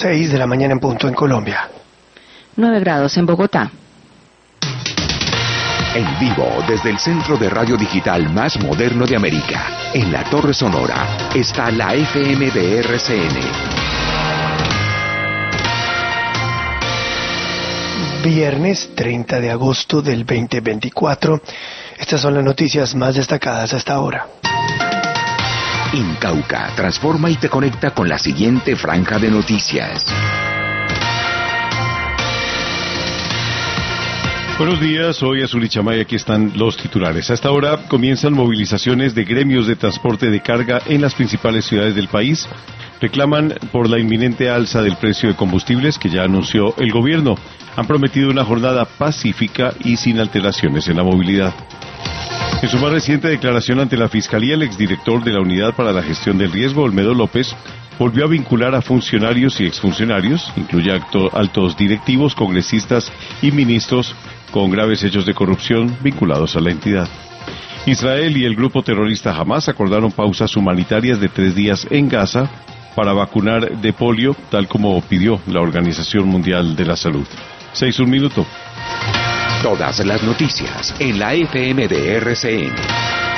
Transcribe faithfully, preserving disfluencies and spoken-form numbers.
seis de la mañana en punto en Colombia. nueve grados en Bogotá. En vivo, desde el centro de radio digital más moderno de América, en la Torre Sonora, está la F M de R C N. Viernes treinta de agosto del veinte veinticuatro. Estas son las noticias más destacadas hasta ahora. Incauca transforma y te conecta con la siguiente franja de noticias. Buenos días, soy Azul Ichamay, aquí están los titulares. Hasta ahora comienzan movilizaciones de gremios de transporte de carga en las principales ciudades del país. Reclaman por la inminente alza del precio de combustibles que ya anunció el gobierno. Han prometido una jornada pacífica y sin alteraciones en la movilidad. En su más reciente declaración ante la Fiscalía, el exdirector de la Unidad para la Gestión del Riesgo, Olmedo López, volvió a vincular a funcionarios y exfuncionarios, incluye acto, altos directivos, congresistas y ministros con graves hechos de corrupción vinculados a la entidad. Israel y el grupo terrorista Hamas acordaron pausas humanitarias de tres días en Gaza para vacunar de polio, tal como pidió la Organización Mundial de la Salud. Seis, un minuto. Todas las noticias en la F M de R C N.